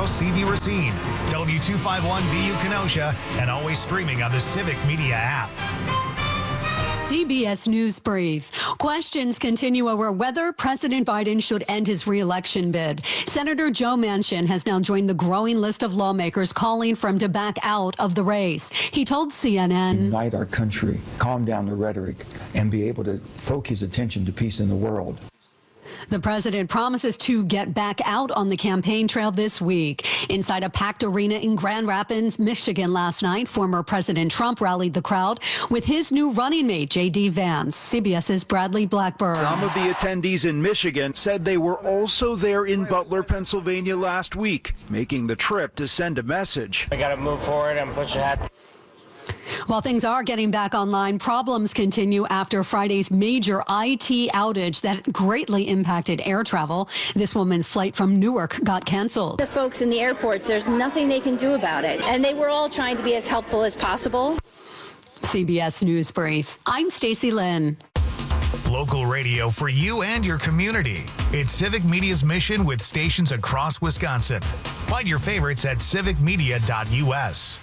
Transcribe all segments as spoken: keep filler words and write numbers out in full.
House, C V Racine, W two fifty-one B U Kenosha, and always streaming on the Civic Media app. C B S News Brief. Questions continue over whether President Biden should end his re-election bid. Senator Joe Manchin has now joined the growing list of lawmakers calling for him to back out of the race. He told C N N, "Unite our country, calm down the rhetoric, and be able to focus attention to peace in the world." The president promises to get back out on the campaign trail this week. Inside a packed arena in Grand Rapids, Michigan last night, former President Trump rallied the crowd with his new running mate, J D Vance. CBS's Bradley Blackburn. Some of the attendees in Michigan said they were also there in Butler, Pennsylvania last week, making the trip to send a message. I got to move forward and push ahead. While things are getting back online, problems continue after Friday's major I T outage that greatly impacted air travel. This woman's flight from Newark got canceled. The folks in the airports, there's nothing they can do about it. And they were all trying to be as helpful as possible. C B S News Brief. I'm Stacey Lynn. Local radio for you and your community. It's Civic Media's mission with stations across Wisconsin. Find your favorites at civic media dot U S.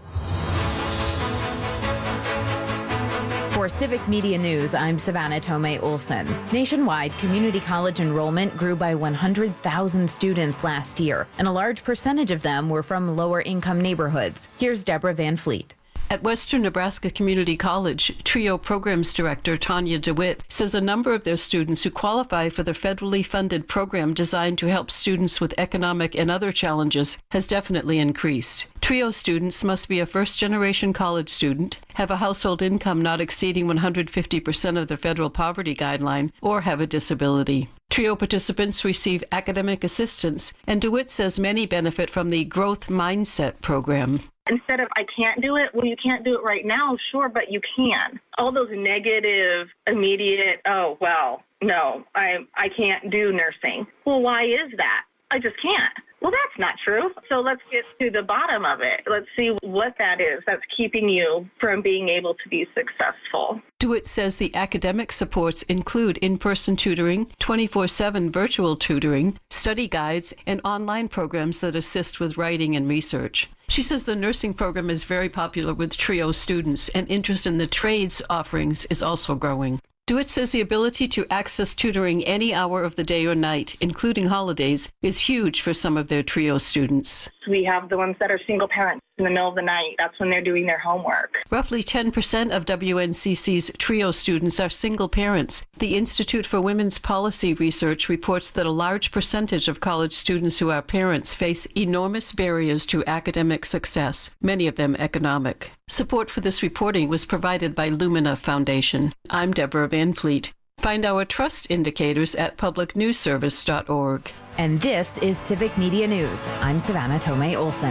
For Civic Media News, I'm Savannah Tomei Olson. Nationwide, community college enrollment grew by one hundred thousand students last year, and a large percentage of them were from lower-income neighborhoods. Here's Deborah Van Fleet. At Western Nebraska Community College, TRIO Programs Director Tanya DeWitt says a number of their students who qualify for the federally funded program designed to help students with economic and other challenges has definitely increased. TRIO students must be a first-generation college student, have a household income not exceeding one hundred fifty percent of the federal poverty guideline, or have a disability. TRIO participants receive academic assistance, and DeWitt says many benefit from the Growth Mindset program. Instead of, I can't do it, well, you can't do it right now, sure, but you can. All those negative, immediate, oh, well, no, I, I can't do nursing. Well, why is that? I just can't. Well, that's not true. So let's get to the bottom of it. Let's see what that is that's keeping you from being able to be successful. DeWitt says the academic supports include in-person tutoring, twenty-four seven virtual tutoring, study guides, and online programs that assist with writing and research. She says the nursing program is very popular with TRIO students, and interest in the trades offerings is also growing. DeWitt says the ability to access tutoring any hour of the day or night, including holidays, is huge for some of their TRIO students. We have the ones that are single parents in the middle of the night. That's when they're doing their homework. Roughly ten percent of W N C C's TRIO students are single parents. The Institute for Women's Policy Research reports that a large percentage of college students who are parents face enormous barriers to academic success, many of them economic. Support for this reporting was provided by Lumina Foundation. I'm Deborah Van Fleet. Find our trust indicators at public news service dot org. And this is Civic Media News. I'm Savannah Tomei Olson.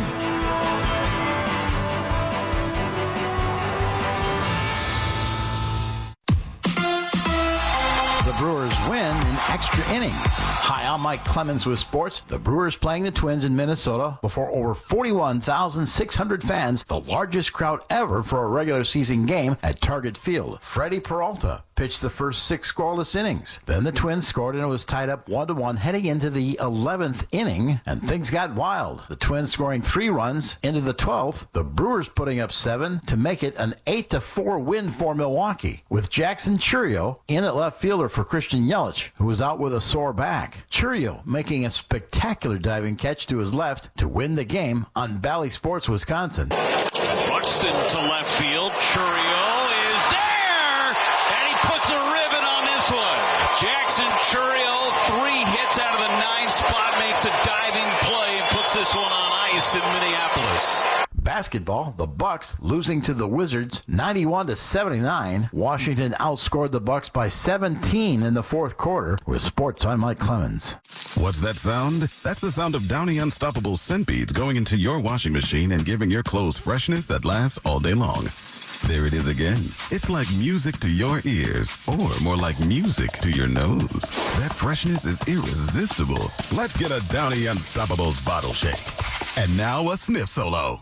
The Brewers win in extra innings. Hi, I'm Mike Clemens with sports. The Brewers playing the Twins in Minnesota before over forty-one thousand six hundred fans, the largest crowd ever for a regular season game at Target Field. Freddie Peralta pitched the first six scoreless innings. Then the Twins scored and it was tied up one to one heading into the eleventh inning, and things got wild. The Twins scoring three runs into the twelfth, the Brewers putting up seven to make it an eight to four win for Milwaukee, with Jackson Chourio in at left fielder for Christian Yelich, who was out with a sore back. Chourio making a spectacular diving catch to his left to win the game on Bally Sports Wisconsin. Buxton to left field. Chourio is there, and he puts a ribbon on this one. Jackson Chourio, three hits out of the nine spot, makes a diving play and puts this one on ice in Minneapolis. Basketball, the Bucks losing to the Wizards ninety-one to seventy-nine. Washington outscored the Bucks by seventeen in the fourth quarter. With sports, I'm Mike Clemens. What's that sound? That's the sound of Downy Unstoppable scent beads going into your washing machine and giving your clothes freshness that lasts all day long. There it is again. It's like music to your ears, or more like music to your nose. That freshness is irresistible. Let's get a Downy Unstoppables bottle shake. And now a sniff solo.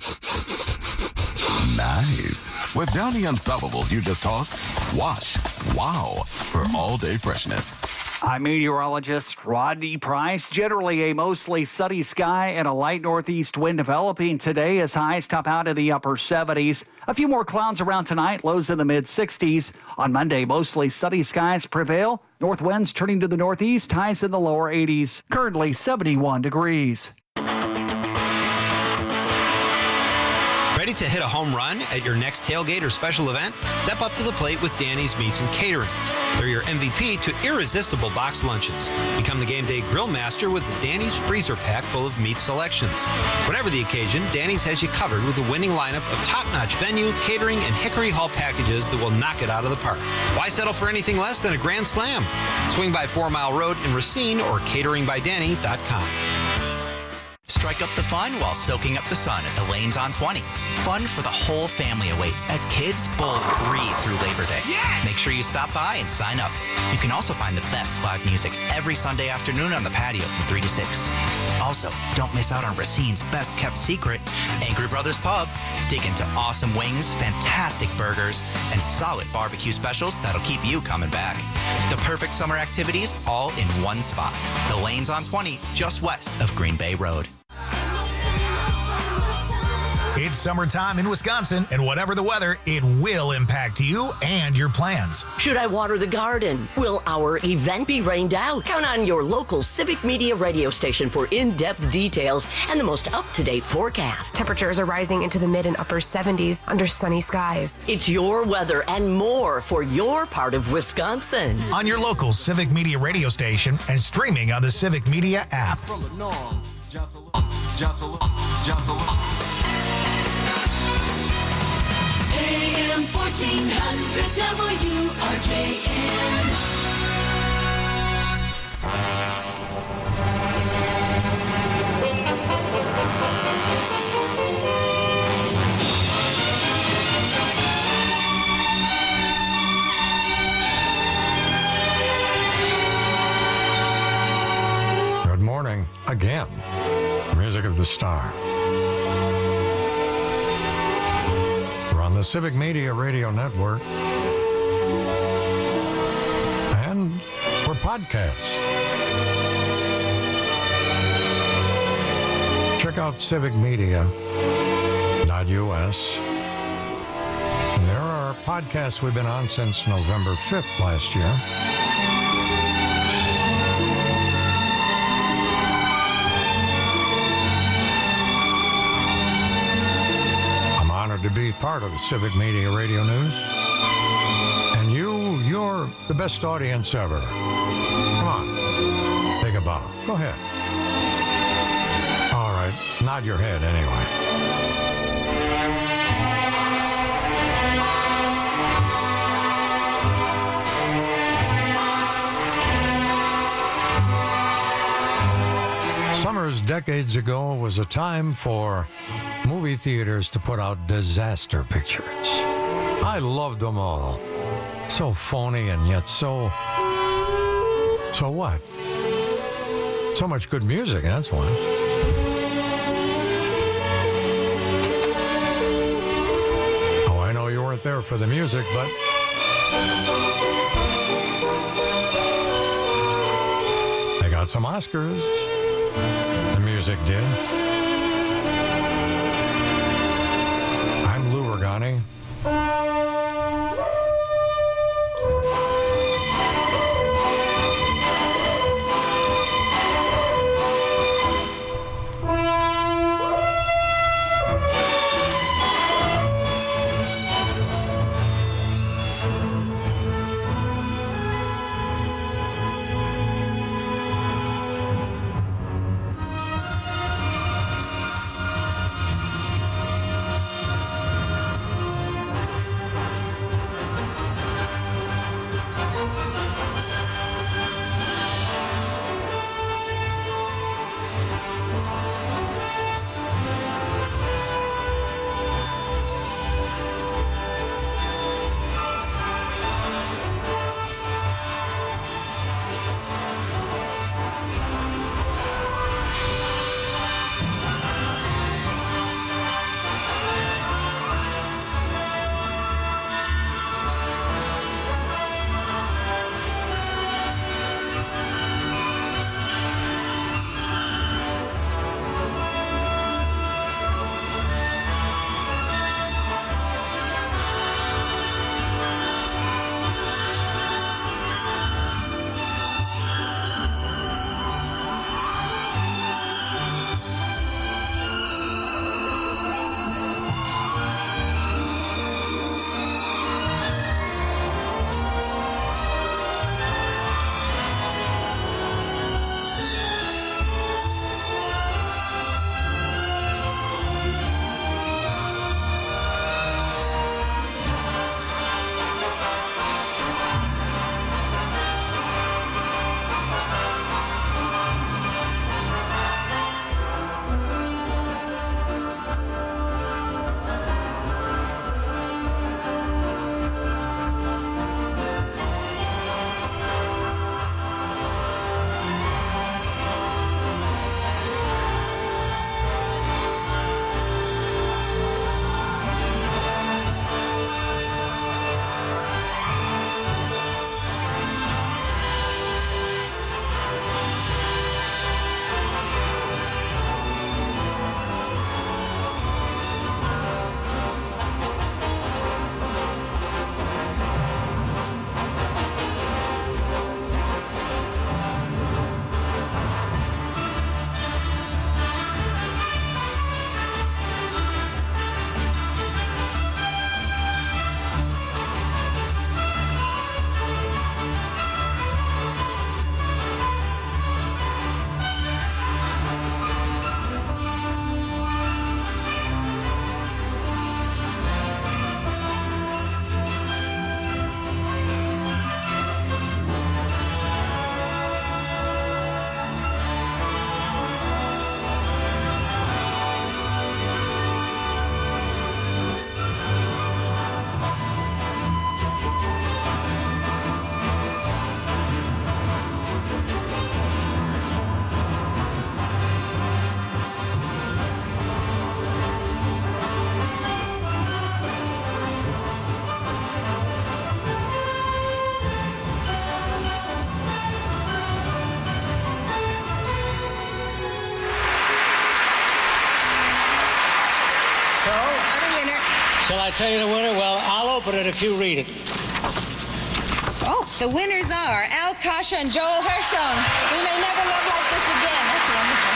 Nice. With Downy Unstoppables, you just toss, wash, wow, for all-day freshness. I'm meteorologist Rodney Price. Generally a mostly sunny sky and a light northeast wind developing today as highs top out in the upper seventies. A few more clouds around tonight, lows in the mid sixties. On Monday, mostly sunny skies prevail. North winds turning to the northeast, highs in the lower eighties. Currently seventy-one degrees. Ready to hit a home run at your next tailgate or special event? Step up to the plate with Danny's Meats and Catering. They're your M V P to irresistible box lunches. Become the game day grill master with the Danny's freezer pack full of meat selections. Whatever the occasion, Danny's has you covered with a winning lineup of top-notch venue, catering, and Hickory Hall packages that will knock it out of the park. Why settle for anything less than a grand slam? Swing by Four Mile Road in Racine or catering by danny dot com. Strike up the fun while soaking up the sun at the Lanes on twenty. Fun for the whole family awaits as kids bowl free through Labor Day. Yes! Make sure you stop by and sign up. You can also find the best live music every Sunday afternoon on the patio from three to six. Also, don't miss out on Racine's best kept secret, Angry Brothers Pub. Dig into awesome wings, fantastic burgers, and solid barbecue specials that'll keep you coming back. The perfect summer activities all in one spot. The Lanes on twenty, just west of Green Bay Road. It's summertime in Wisconsin, and whatever the weather, it will impact you and your plans. Should I water the garden? Will our event be rained out? Count on your local Civic Media radio station for in-depth details and the most up-to-date forecast. Temperatures are rising into the mid and upper seventies under sunny skies. It's your weather and more for your part of Wisconsin. On your local Civic Media radio station and streaming on the Civic Media app. A M fourteen hundred W R J M. Good morning again. Music of the Star. The Civic Media Radio Network, and we're podcasts. Check out civic media dot U S. And there are podcasts we've been on since November fifth last year. To be part of Civic Media Radio News. And you, you're the best audience ever. Come on, take a bow. Go ahead. All right, nod your head anyway. Summers decades ago was a time for movie theaters to put out disaster pictures. I loved them all. So phony and yet so... So what? So much good music, that's one. Oh, I know you weren't there for the music, but... They got some Oscars. The music did. I'm Lou Regani. Shall I tell you the winner? Well, I'll open it if you read it. Oh, the winners are Al Kasha and Joel Hershon. We may never love like this again. That's wonderful.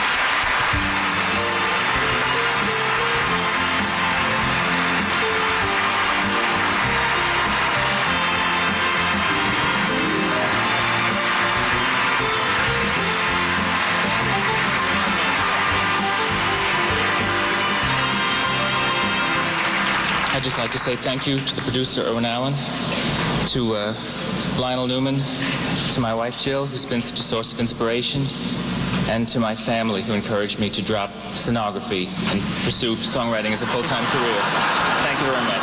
I'd just like to say thank you to the producer, Irwin Allen, to uh, Lionel Newman, to my wife, Jill, who's been such a source of inspiration, and to my family, who encouraged me to drop scenography and pursue songwriting as a full-time career. Thank you very much.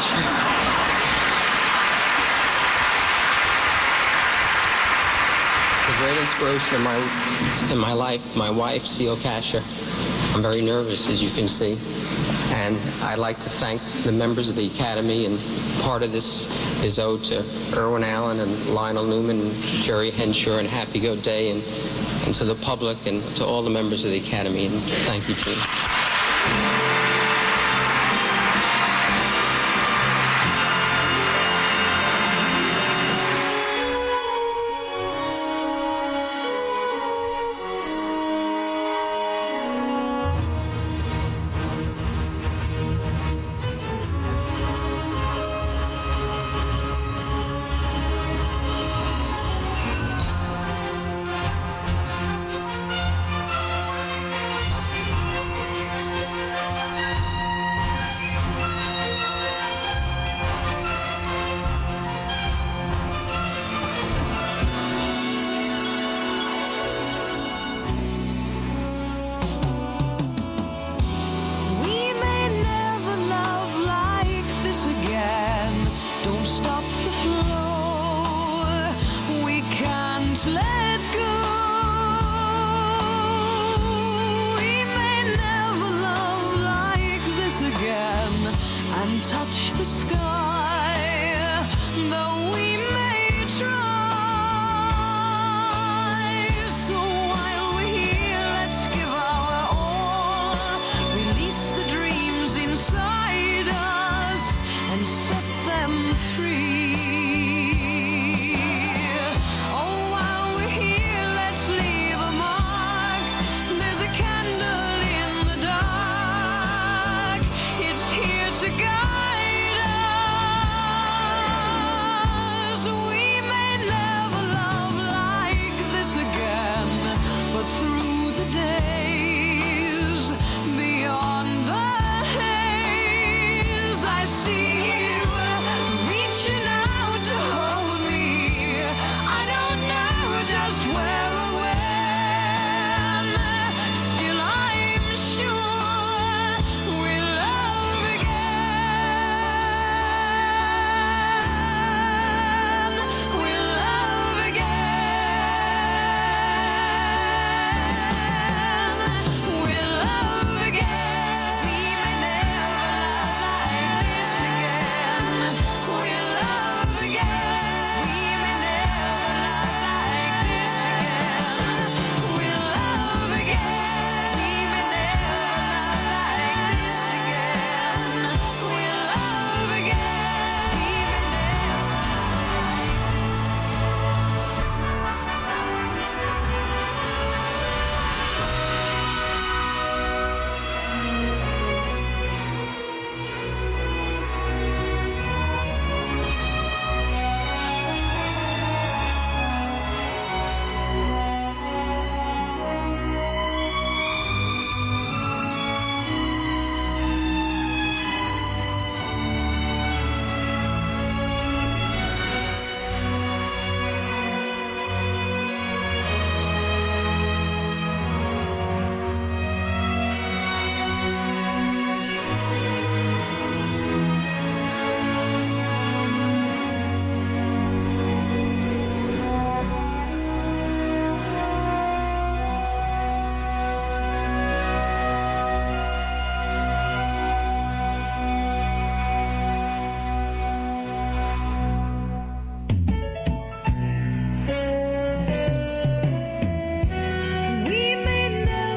The great inspiration in my, in my life, my wife, Seal Kasha. I'm very nervous, as you can see. And I'd like to thank the members of the Academy, and part of this is owed to Irwin Allen and Lionel Newman and Jerry Henshaw and Happy Go Day, and, and to the public and to all the members of the Academy. And thank you, Gene.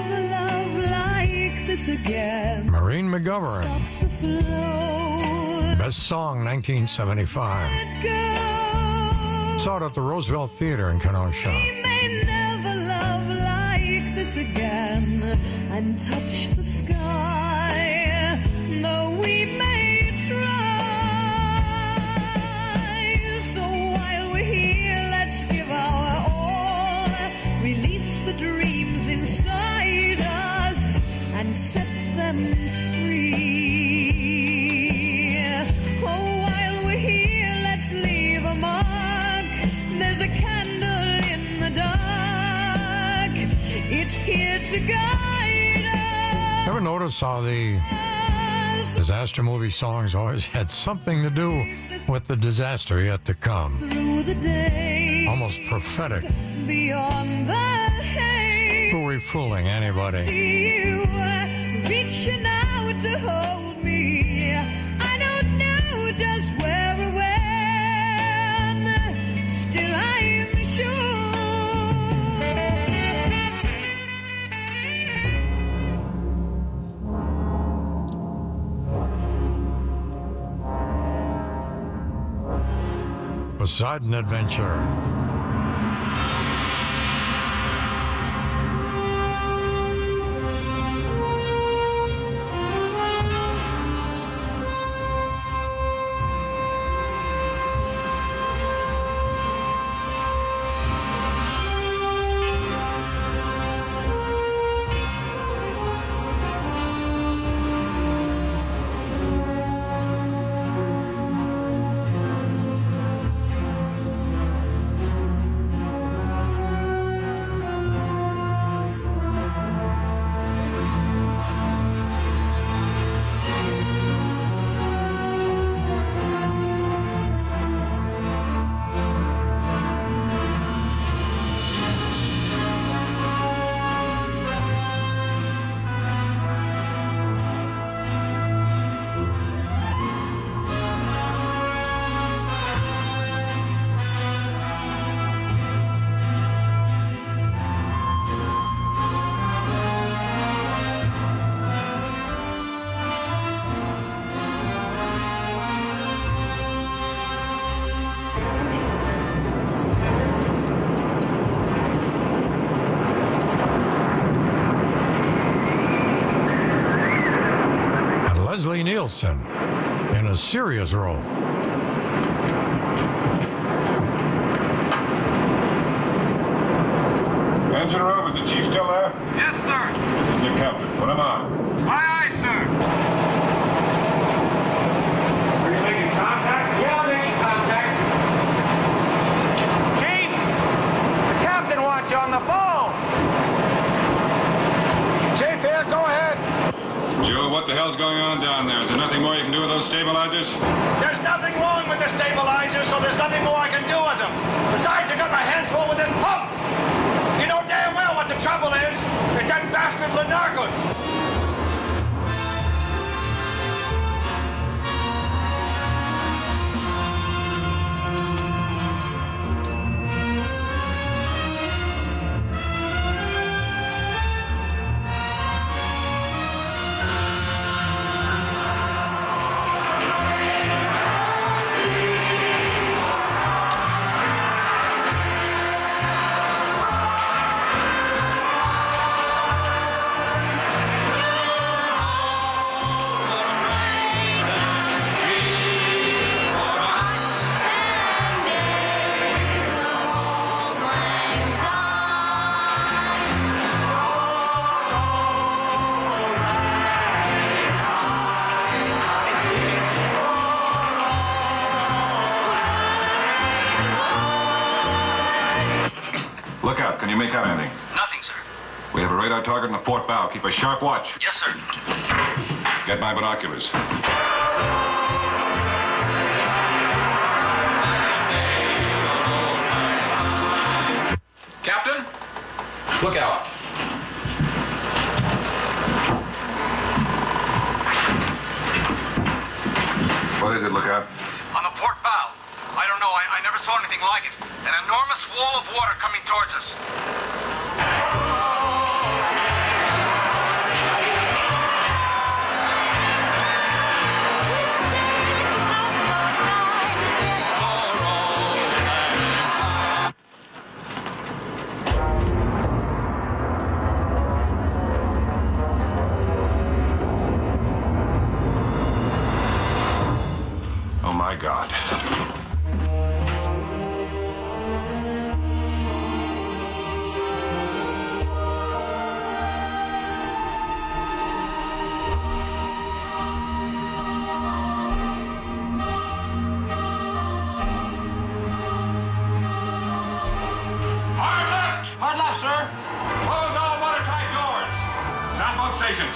Maureen McGovern. Best Song, nineteen seventy-five. Saw it at the Roosevelt Theater in Kenosha. We may never love like this again and touch the sky, though we may try. So while we're here, let's give our all, release the dreams inside us and set them free. Oh, while we're here, let's leave a mark. There's a candle in the dark. It's here to guide us. Ever notice how the disaster movie songs always had something to do with the disaster yet to come? Through the day, almost prophetic. beyond the haze. Who are we fooling anybody? See you reaching out to hold me. I don't know just where or when. Still, I'm sure. Poseidon Adventure. Leslie Nielsen in a serious role. Engine room, is the chief still there? Yes, sir. This is the captain. Put him on. Aye, aye, sir. Are you making contact? Yeah, I'm making contact. Chief, the captain wants you on the phone. Chief here, go ahead. Joe, what the hell's going on down there? Is there nothing more you can do with those stabilizers? There's nothing wrong with the stabilizers, so there's nothing more I can do with them. Besides, I got my hands full with this pump. You know damn well what the trouble is. It's that bastard Lenargos. Look out. Can you make out anything? Nothing, sir. We have a radar target in the port bow. Keep a sharp watch. Yes, sir. Get my binoculars. Captain, look out. What is it, look out? On the port bow. I don't know. I, I never saw anything like it. An enormous wall of water coming towards us. my God. Hard left! Hard left, sir. Close all watertight doors. Stop both stations.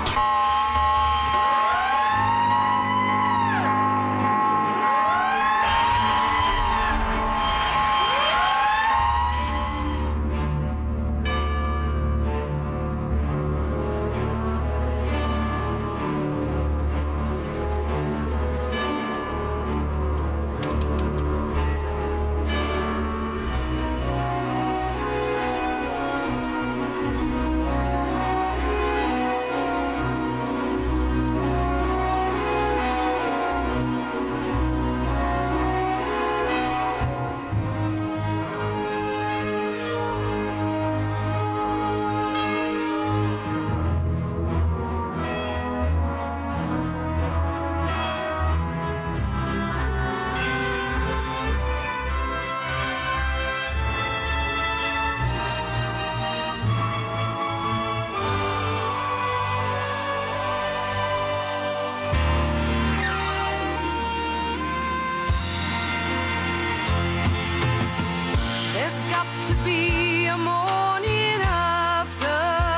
There's got to be a morning after.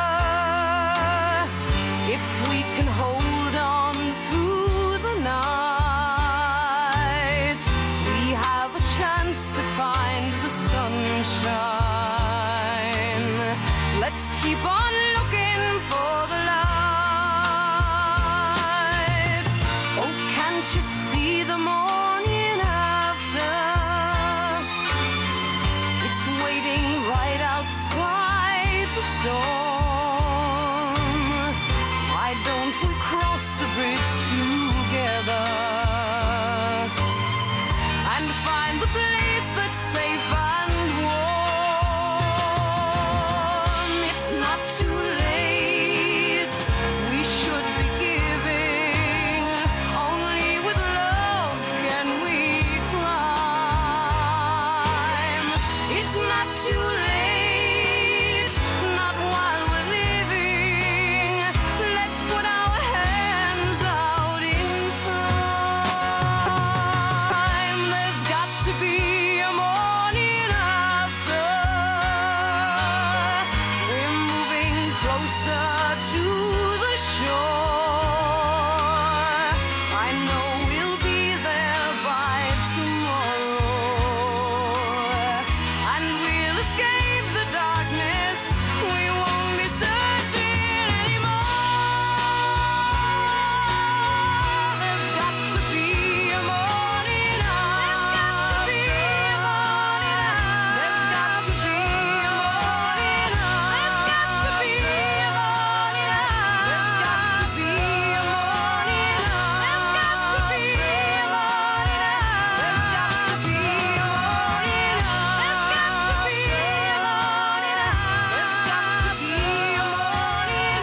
If we can hold on through the night, we have a chance to find the sunshine. Let's keep on looking for the light. Oh, can't you see the morning after? It's waiting right outside the storm. Why don't we cross the bridge together and find the place that's safe and warm? It's not too late. We should be giving. Only with love can we climb. It's not too late, not while we're living. Let's put our hands out in time. There's got to be a morning after. We're moving closer to the shore. I know we'll be there by tomorrow. And we'll escape the darkness. We won't be searching anymore. There's got to be a morning after. There's got to be a morning after. There's got to be a morning after. There's got to be a morning after. There's got to be a morning after. There's got to be a morning after. There's got to be a morning after. There's got to be a morning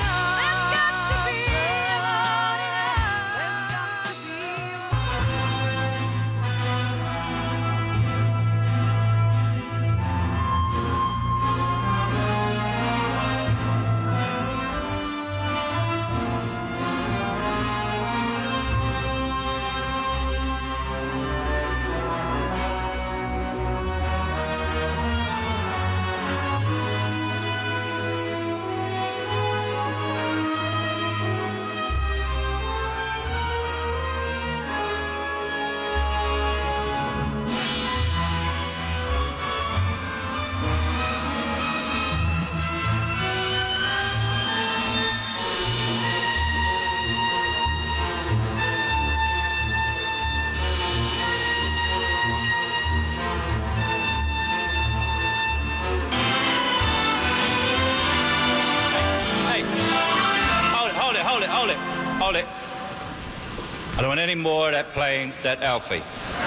Hey, hold it, hold it, hold it, hold it, hold it. I don't want any more of that playing that Alfie.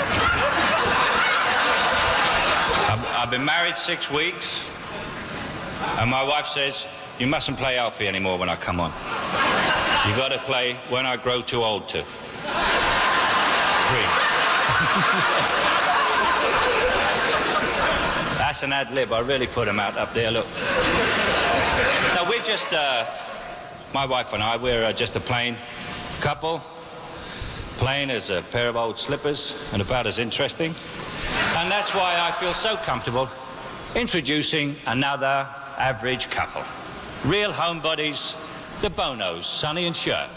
I've, I've been married six weeks, and my wife says, you mustn't play Alfie anymore when I come on. You got to play When I Grow Too Old To. Dream. That's an ad lib. I really put him out up there. Look. No, we're just, uh, my wife and I, we're uh, just a plain couple. Plain as a pair of old slippers and about as interesting. And that's why I feel so comfortable introducing another average couple. Real homebodies, the Bonos, Sonny and Cher.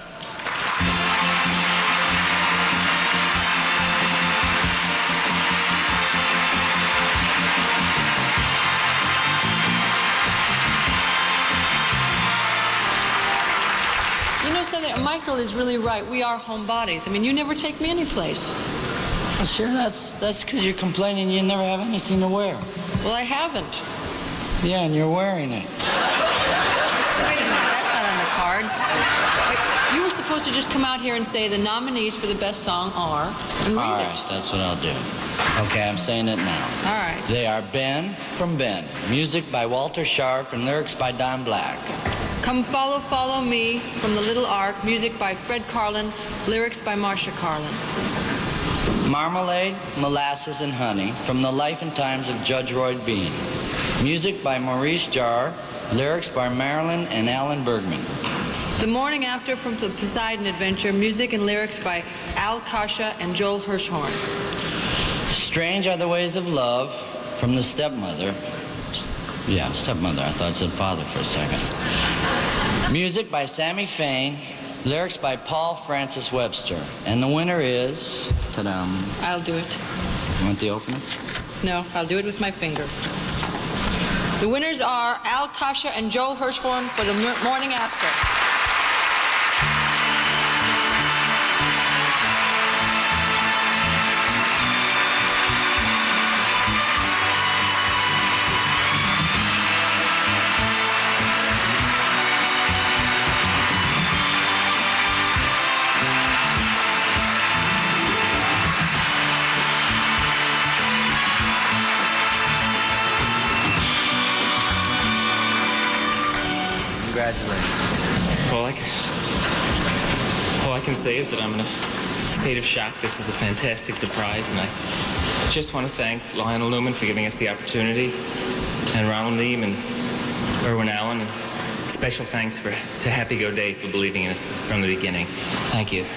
You know something? Michael is really right. We are homebodies. I mean, you never take me anyplace. Well, sure, that's that's because you're complaining you never have anything to wear. Well, I haven't. Yeah, and you're wearing it. Wait a minute, that's not on the cards. Wait, you were supposed to just come out here and say the nominees for the best song are, and read All it. right, that's what I'll do. Okay, I'm saying it now. All right. They are Ben from Ben, music by Walter Scharf and lyrics by Don Black. Come Follow, Follow Me from The Little Ark, music by Fred Carlin, lyrics by Marcia Carlin. Marmalade, Molasses, and Honey from The Life and Times of Judge Roy Bean. Music by Maurice Jarre, lyrics by Marilyn and Alan Bergman. The Morning After from The Poseidon Adventure, music and lyrics by Al Kasha and Joel Hirschhorn. Strange Are the Ways of Love from The Stepmother. Yeah, Stepmother. I thought it said father for a second. Music by Sammy Fain, lyrics by Paul Francis Webster. And the winner is... Ta-dam. I'll do it. You want the opener? No, I'll do it with my finger. The winners are Al Kasha and Joel Hirschhorn for The Morning After. Congratulations. All I, can, all I can say is that I'm in a state of shock. This is a fantastic surprise, and I just want to thank Lionel Newman for giving us the opportunity, and Ronald Neame and Irwin Allen, and special thanks for, to Happy Go Dave for believing in us from the beginning. Thank you.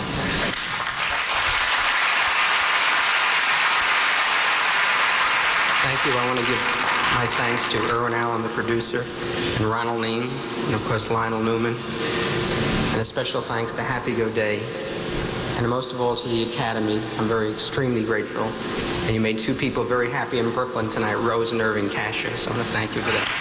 Thank you. I want to give my thanks to Irwin Allen, the producer, and Ronald Neame, and of course Lionel Newman. And a special thanks to Happy Go Day. And most of all to the Academy. I'm very extremely grateful. And you made two people very happy in Brooklyn tonight, Rose and Irving Kasher. So I want to thank you for that.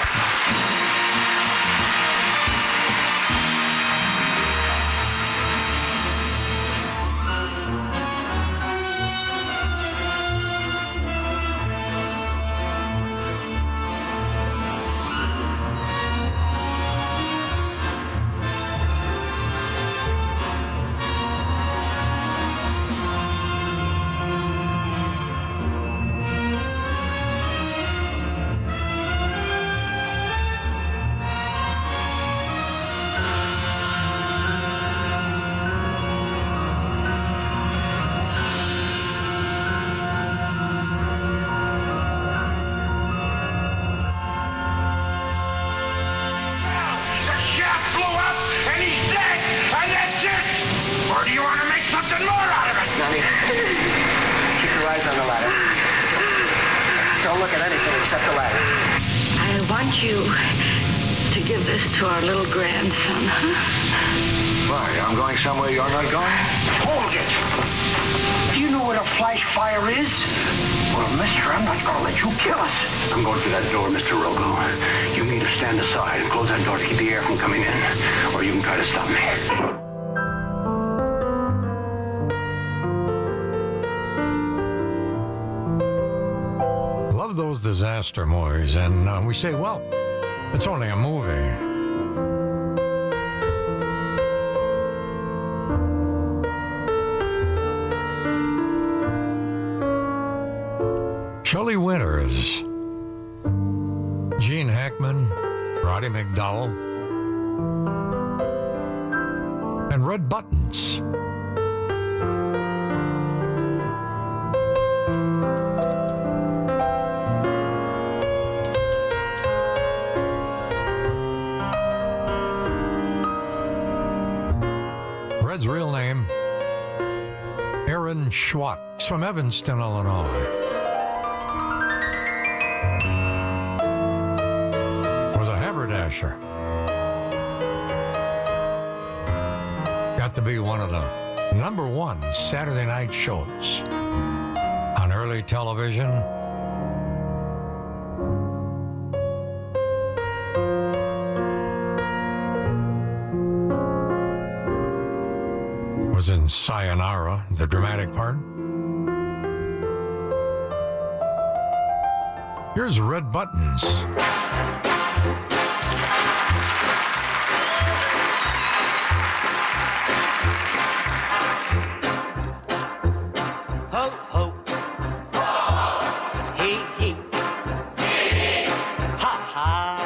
Disaster movies, and uh, we say, well, it's only a movie. Shelley Winters, Gene Hackman, Roddy McDowell, and Red Buttons. Red's real name, Aaron Schwatt. He's from Evanston, Illinois. Was a haberdasher. Got to be one of the number one Saturday night shows on early television. Was in Sayonara, the dramatic part. Here's Red Buttons. Ho, ho. Hee, hee. Ha, ha.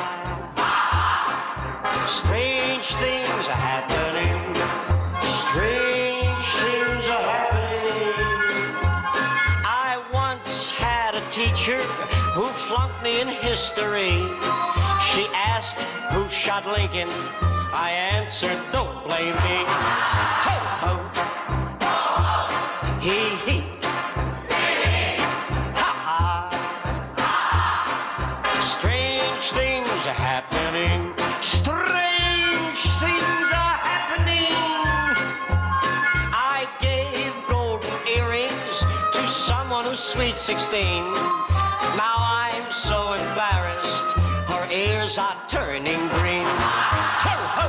Strange things are happening. Strange things are happening. I once had a teacher who flunked me in history. She asked who shot Lincoln. I answered, don't blame me. Ho, ho. Hee, hee. Ha, ha. Strange things are happening. Strange things are happening. I gave golden earrings to someone who's sweet sixteen. Now I'm so embarrassed, her ears are turning green. Ho, ho!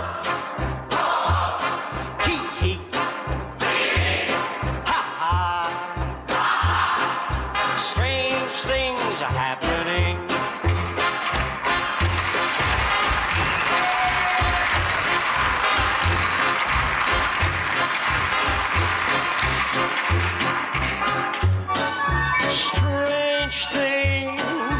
Hee, hee. Ha, ha. Strange things are happening. Strange things.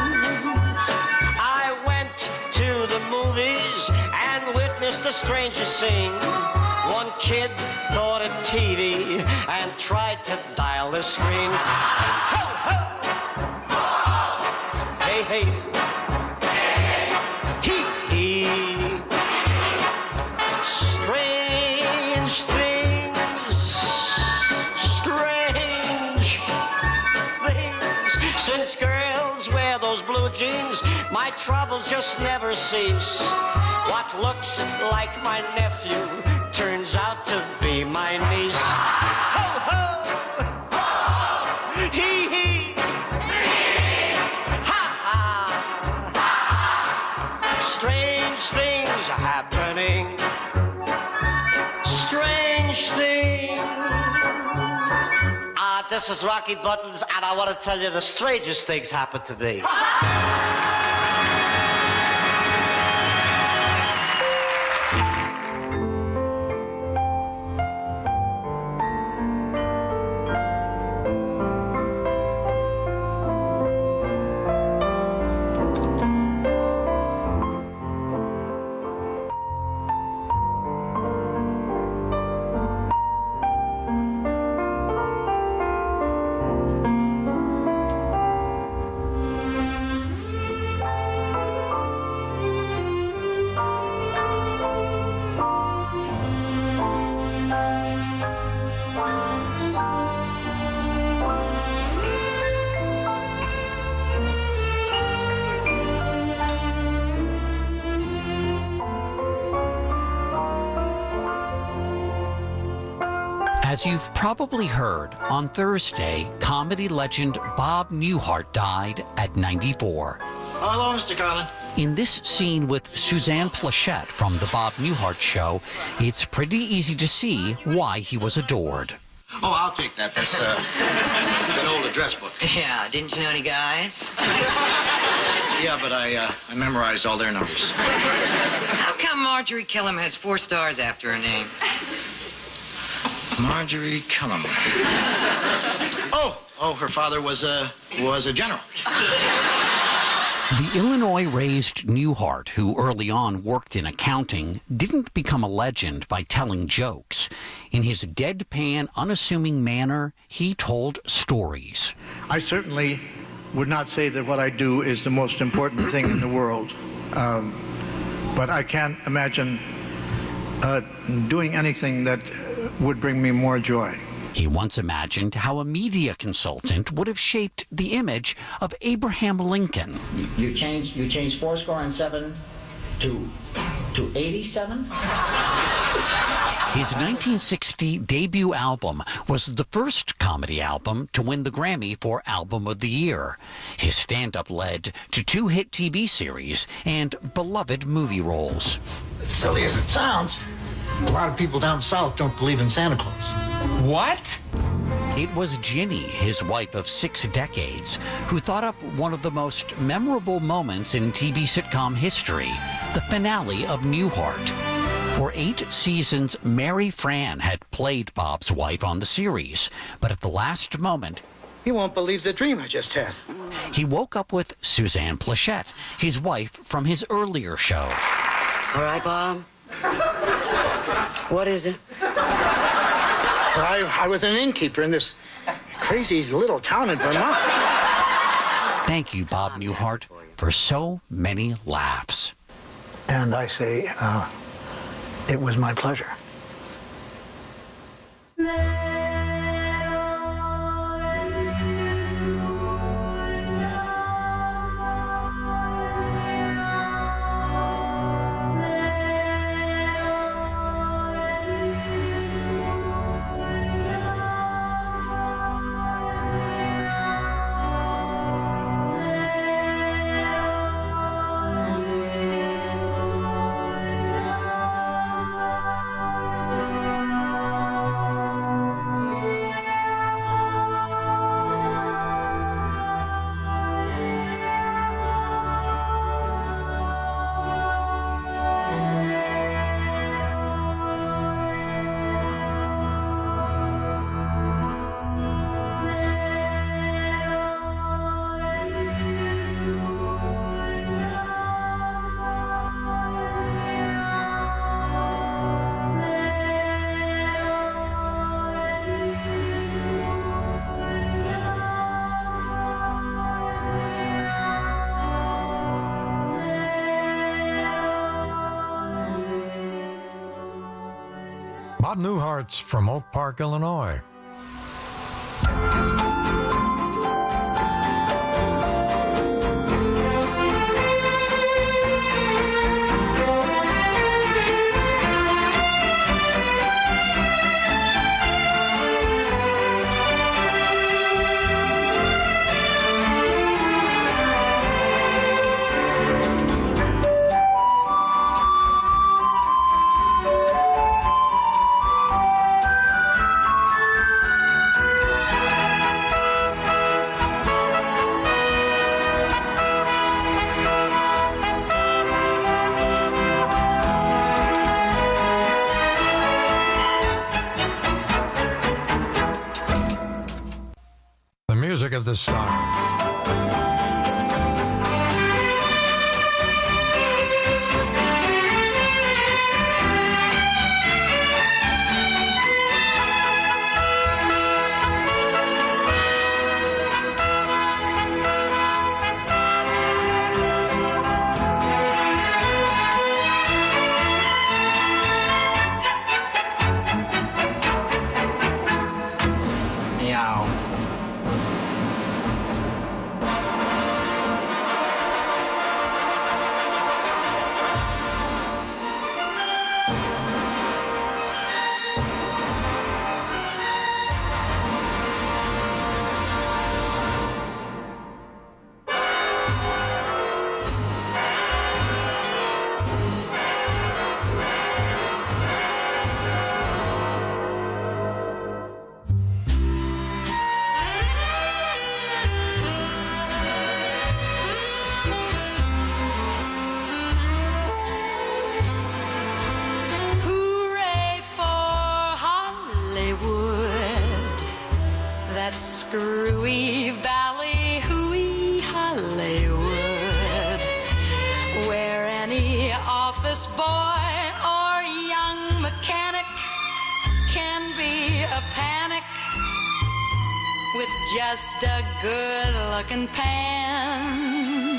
I went to the movies and witnessed the strangest scene. One kid thought of T V and tried to dial the screen. Ho, ho! Hey, hey. Hee, hee. Strange things. Strange things. Since girls wear those blue jeans, my troubles just never cease. What looks like my nephew turns out to be my niece. Ho, ho! Hee, hee! Ha, ha! Strange things are happening. Strange things. Ah, this is Rocky Buttons, and I want to tell you the strangest things happened to me. As you've probably heard, on Thursday, comedy legend Bob Newhart died at ninety-four. Oh, hello, Mister Carlin. In this scene with Suzanne Plachette from The Bob Newhart Show, it's pretty easy to see why he was adored. Oh, I'll take that. That's, uh, it's an old address book. Yeah, didn't you know any guys? Yeah, but I, uh, I memorized all their numbers. How come Marjorie Killam has four stars after her name? Marjorie Killam. Oh, oh, her father was a, was a general. The Illinois-raised Newhart, who early on worked in accounting, didn't become a legend by telling jokes. In his deadpan, unassuming manner, he told stories. I certainly would not say that what I do is the most important thing in the world. Um, but I can't imagine uh, doing anything that would bring me more joy. He once imagined how a media consultant would have shaped the image of Abraham Lincoln. You, you changed you changed four score and seven to to eighty-seven? His nineteen sixty debut album was the first comedy album to win the Grammy for Album of the Year. His stand-up led to two hit T V series and beloved movie roles. As silly as it sounds, a lot of people down south don't believe in Santa Claus. What? It was Ginny, his wife of six decades, who thought up one of the most memorable moments in T V sitcom history, the finale of Newhart. For eight seasons, Mary Fran had played Bob's wife on the series, but at the last moment, You won't believe the dream I just had. he woke up with Suzanne Plachette, his wife from his earlier show. All right, Bob. What is it? Well, I, I was an innkeeper in this crazy little town in Vermont. Thank you, Bob Newhart, for so many laughs. And I say, uh, it was my pleasure. Bob Newhart's from Oak Park, Illinois. The music of the stars. Meow. Hooray for Hollywood, that screwy valley, hooey Hollywood, where any office boy or young mechanic can be a panic with just a good-looking pan.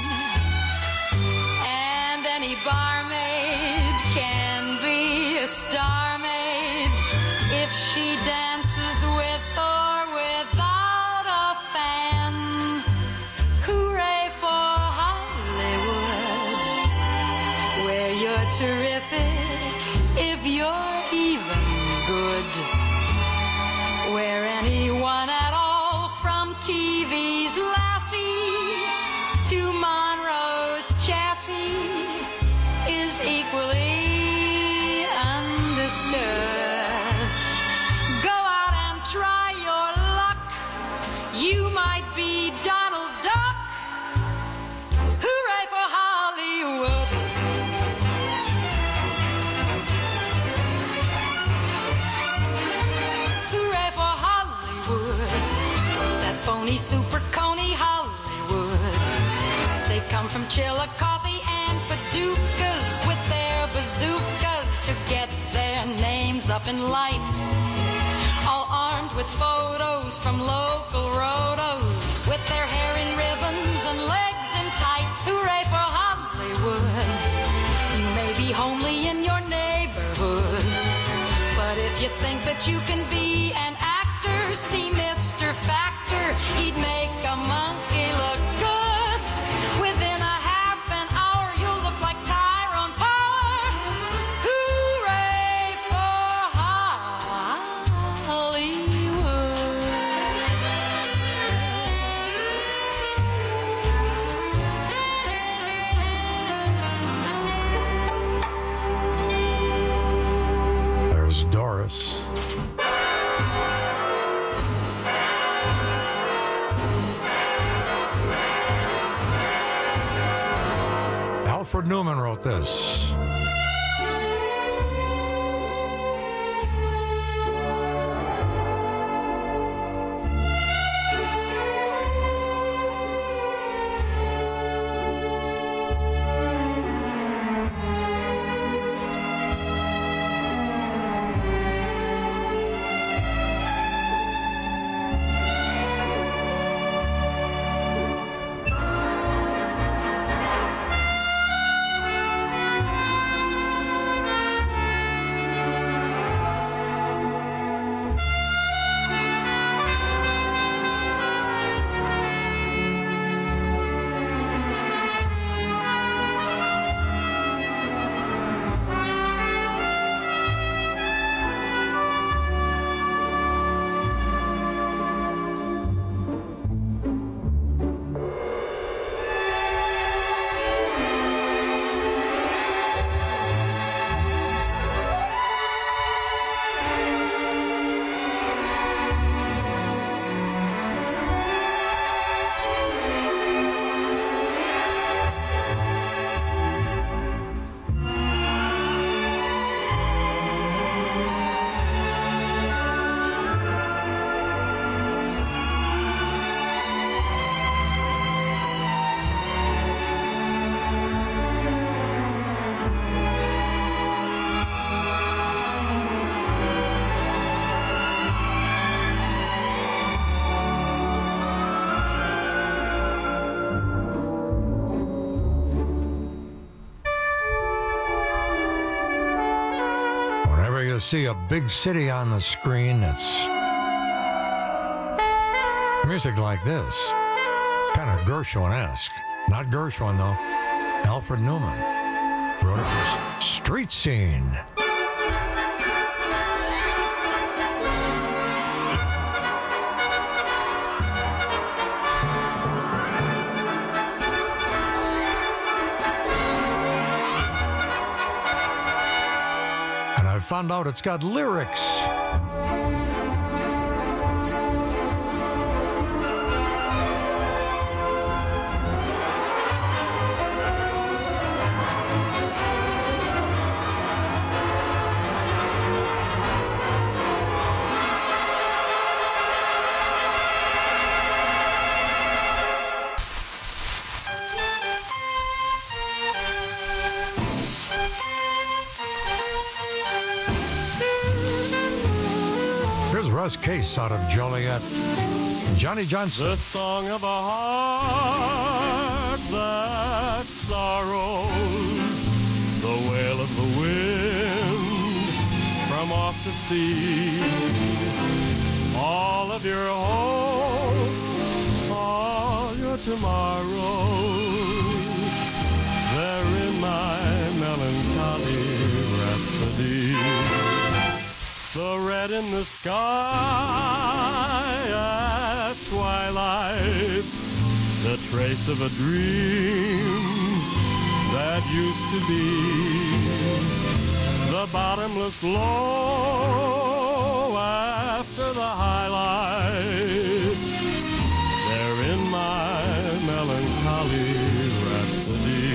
And any barmaid can be a star maid if she dances with or without a fan. Hooray for Hollywood, where you're terrific if you're even good, where anyone at all from T V's Lassie to Monroe's chassis is equally understood. Go out and try your luck. You might be Donald Duck. Hooray for Hollywood. Hooray for Hollywood. That phony super coney Hollywood. They come from Chillicothe and Paducahs with their bazookas to get their names up in lights. All armed with photos from local rotos, with their hair in ribbons and legs in tights. Hooray for Hollywood. You may be homely in your neighborhood, but if you think that you can be an actor, see Mister Factor. He'd make a monkey look good. Within a half an hour, you'll look like Tyrone Power. Hooray for Hollywood. There's Doris. Alfred Newman wrote this. See a big city on the screen, it's music like this, kind of Gershwin-esque. Not Gershwin though. Alfred Newman wrote it for Street Scene. Found out it's got lyrics. Russ Case out of Joliet. Johnny Johnson. The song of a heart that sorrows, the wail of the wind from off the sea. of your hopes, all your tomorrows. They're in my melancholy rhapsody. The red in the sky at twilight, the trace of a dream that used to be, the bottomless low after the highlight. They're in my melancholy rhapsody.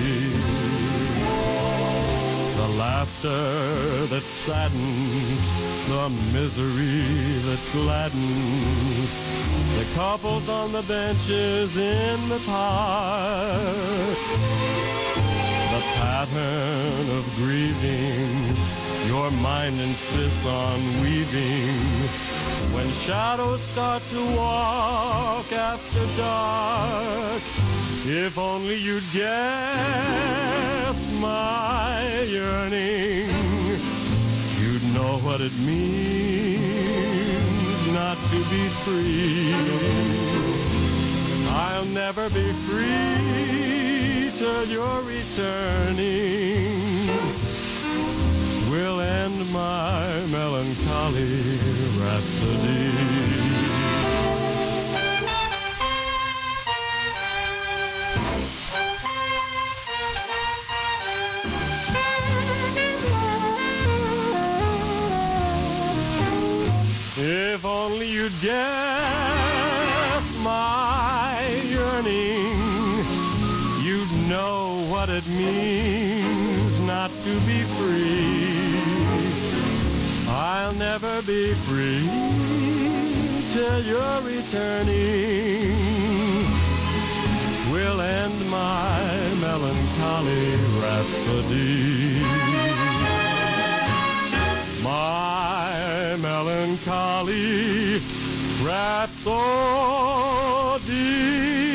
The laughter that saddens, the misery that gladdens, the couples on the benches in the park, the pattern of grieving your mind insists on weaving, when shadows start to walk after dark. If only you'd guess my yearning, you'd know what it means not to be free. I'll never be free till you're returning. We'll end my melancholy rhapsody. If only you'd guess my yearning, you'd know what it means not to be free. I'll never be free till you're returning. We'll end my melancholy rhapsody. My melancholy rhapsody.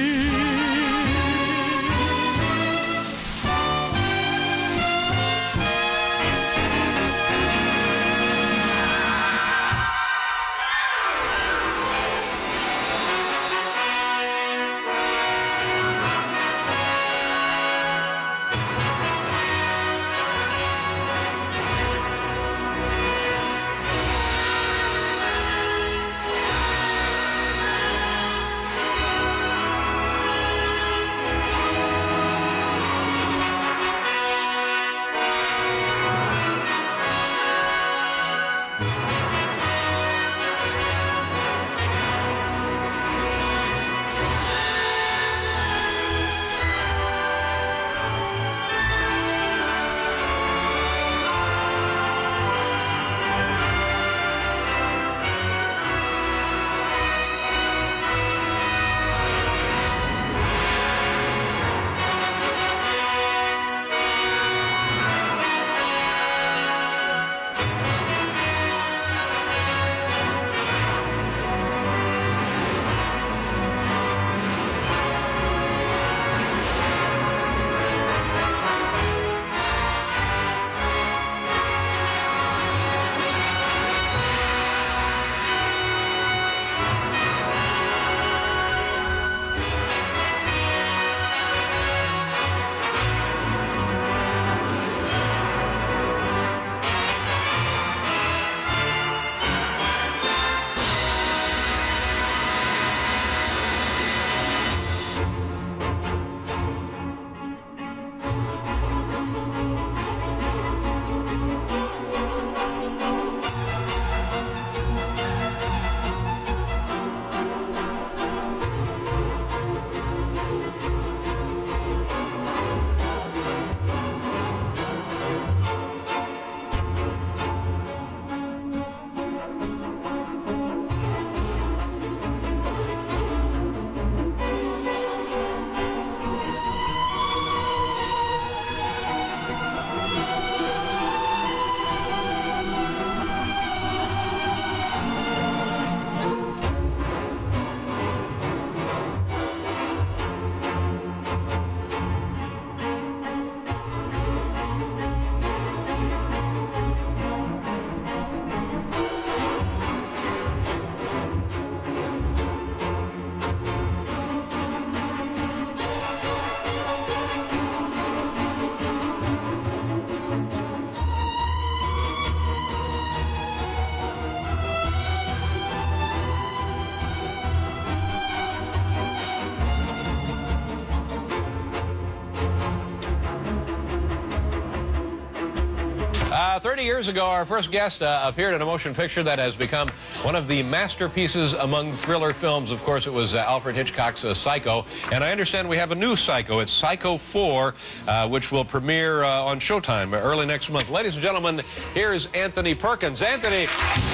thirty years ago, our first guest uh, appeared in a motion picture that has become one of the masterpieces among thriller films. Of course, it was uh, Alfred Hitchcock's uh, Psycho. And I understand we have a new Psycho. It's Psycho four, uh, which will premiere uh, on Showtime early next month. Ladies and gentlemen, here's Anthony Perkins. Anthony.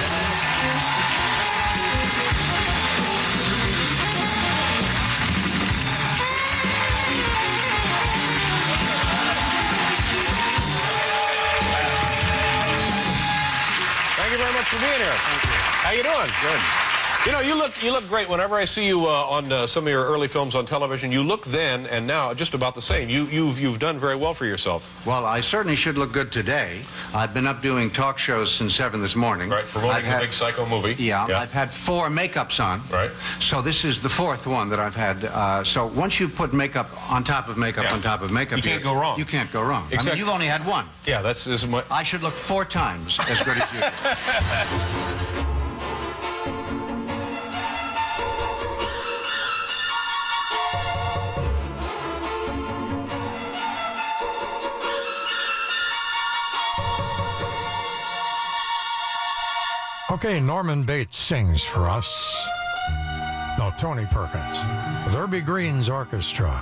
Thank you very much for being here. Thank you. How you doing? Good. You know, you look you look great. Whenever I see you uh, on uh, some of your early films on television, you look then and now just about the same. You you've you've done very well for yourself. Well, I certainly should look good today. I've been up doing talk shows since seven this morning. Right, promoting I've the had, big Psycho movie. Yeah, yeah, I've had four makeups on. Right. So this is the fourth one that I've had. Uh, so once you put makeup on top of makeup yeah. on top of makeup, you can't go wrong. You can't go wrong. Except, I mean, you've only had one. Yeah, that's this is my. I should look four times as good as you do. Okay, Norman Bates sings for us. No, Tony Perkins. With Herbie Green's orchestra.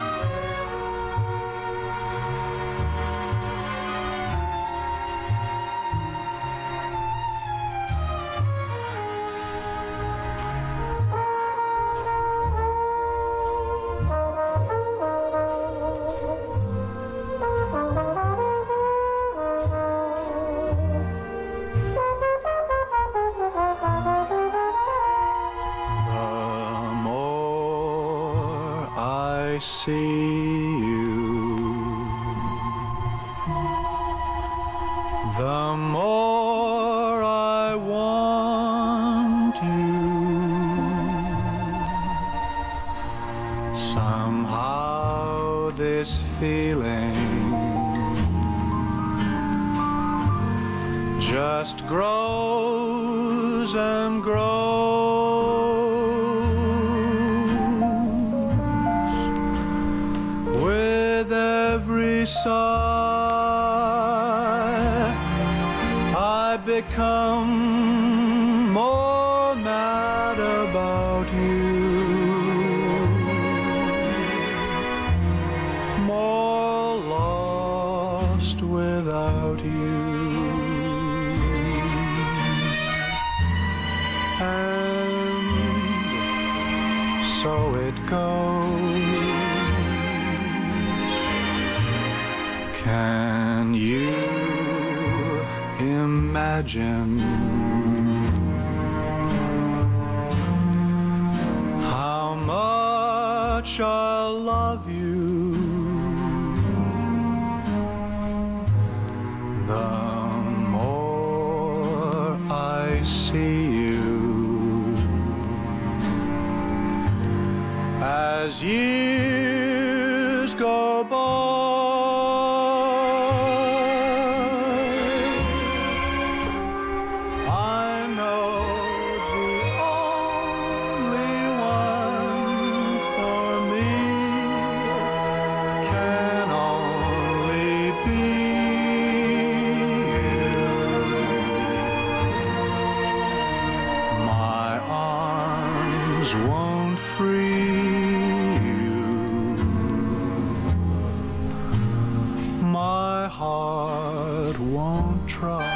I see you, the more I want you. Somehow this feeling just grows and grows. Sigh, I become more mad about you, more lost without you, and so it goes. Can you imagine how much I love you? The more I see you, as years go by, won't free you. My heart won't try.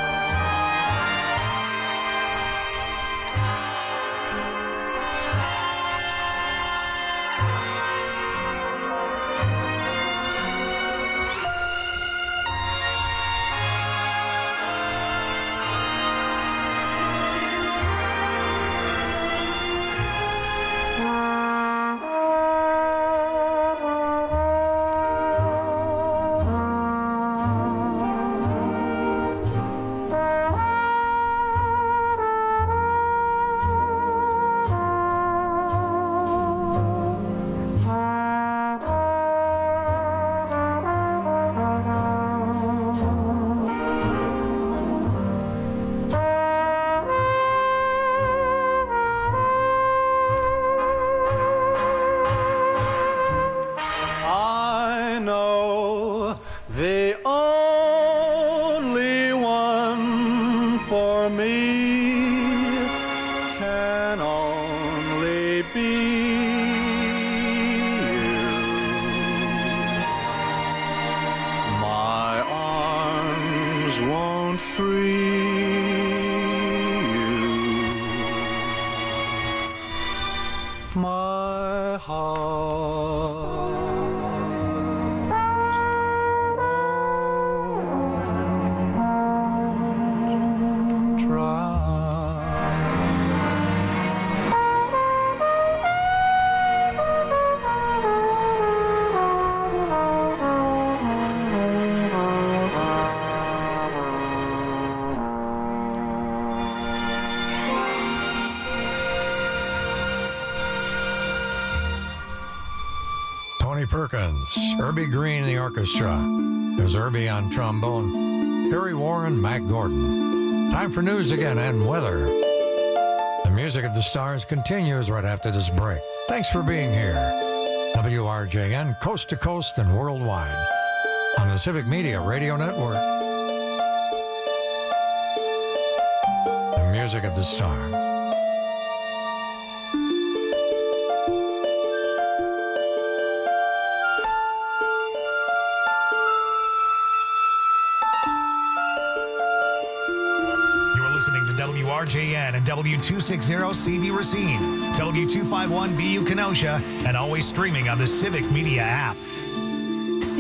my heart. Tony Perkins, Herbie Green, the orchestra. There's Herbie on trombone, Harry Warren, Mac Gordon. Time for news again and weather. The Music of the Stars continues right after this break. Thanks for being here. W R J N, coast to coast and worldwide on the Civic Media Radio Network. The Music of the Stars. W R J N and W two sixty C V Racine, W two fifty-one B U Kenosha, and always streaming on the Civic Media app.